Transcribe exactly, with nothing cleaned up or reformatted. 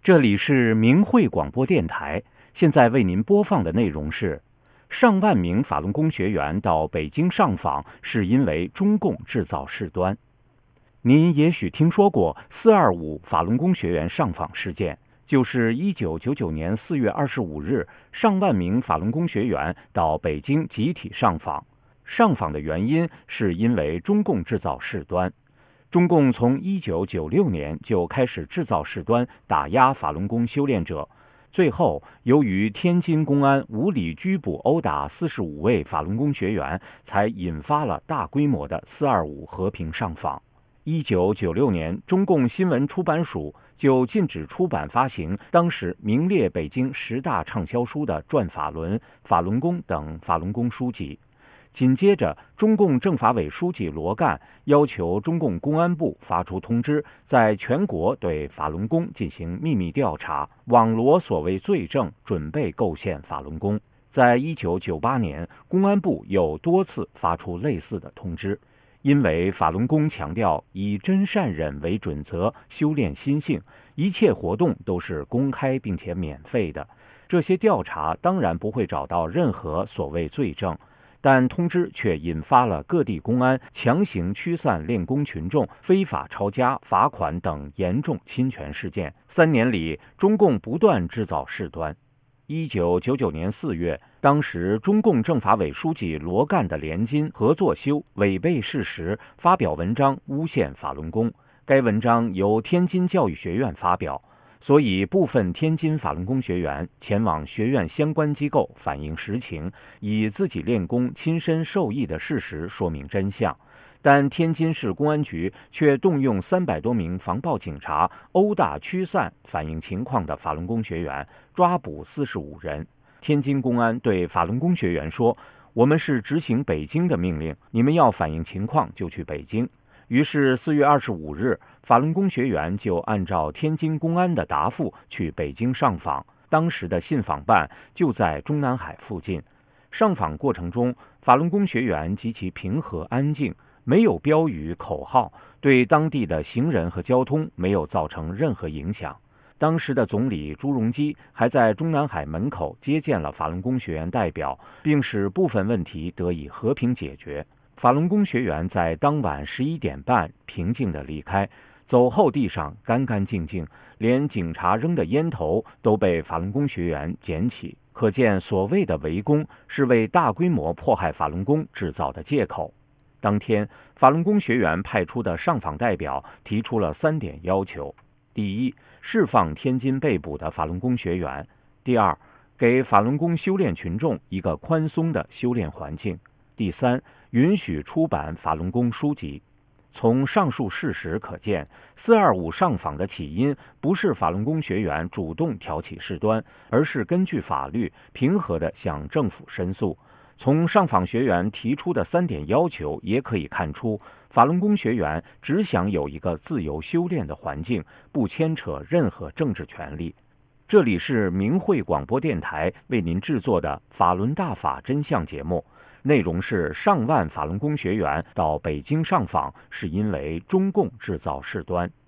这里是明慧广播电台，现在为您播放的内容是：上万名法轮功学员到北京上访，是因为中共制造事端。您也许听说过四二五法轮功学员上访事件，就是一九九九年四月二十五日，上万名法轮功学员到北京集体上访。上访的原因是因为中共制造事端。中共从一九九六年就开始制造事端，打压法轮功修炼者。最后，由于天津公安无理拘捕殴打四十五位法轮功学员，才引发了大规模的四二五和平上访。一九九六年，中共新闻出版署就禁止出版发行当时名列北京十大畅销书的《转法轮》《法轮功》等法轮功书籍。紧接着，中共政法委书记罗干要求中共公安部发出通知，在全国对法轮功进行秘密调查，网罗所谓罪证，准备构陷法轮功。在一九九八年，公安部又多次发出类似的通知。因为法轮功强调以真善忍为准则修炼心性，一切活动都是公开并且免费的，这些调查当然不会找到任何所谓罪证。但通知却引发了各地公安强行驱散练功群众、非法抄家、罚款等严重侵权事件。三年里，中共不断制造事端。一九九九年四月，当时中共政法委书记罗干的连金何作修违背事实，发表文章诬陷法轮功。该文章由天津教育学院发表。所以，部分天津法轮功学员前往学院相关机构反映实情，以自己练功亲身受益的事实说明真相。但天津市公安局却动用三百多名防暴警察殴打驱散反映情况的法轮功学员，抓捕四十五人。天津公安对法轮功学员说：“我们是执行北京的命令，你们要反映情况就去北京。”于是四月二十五日，法轮功学员就按照天津公安的答复去北京上访。当时的信访办就在中南海附近。上访过程中，法轮功学员极其平和安静，没有标语口号，对当地的行人和交通没有造成任何影响。当时的总理朱镕基还在中南海门口接见了法轮功学员代表，并使部分问题得以和平解决。法轮功学员在当晚十一点半平静地离开，走后地上干干净净，连警察扔的烟头都被法轮功学员捡起。可见所谓的围攻是为大规模迫害法轮功制造的借口。当天，法轮功学员派出的上访代表提出了三点要求：第一，释放天津被捕的法轮功学员；第二，给法轮功修炼群众一个宽松的修炼环境；第三，允许出版法轮功书籍。从上述事实可见，四二五上访的起因不是法轮功学员主动挑起事端，而是根据法律平和地向政府申诉。从上访学员提出的三点要求也可以看出，法轮功学员只想有一个自由修炼的环境，不牵扯任何政治权利。这里是明慧广播电台为您制作的法轮大法真相节目。内容是上万法轮功学员到北京上访，是因为中共制造事端。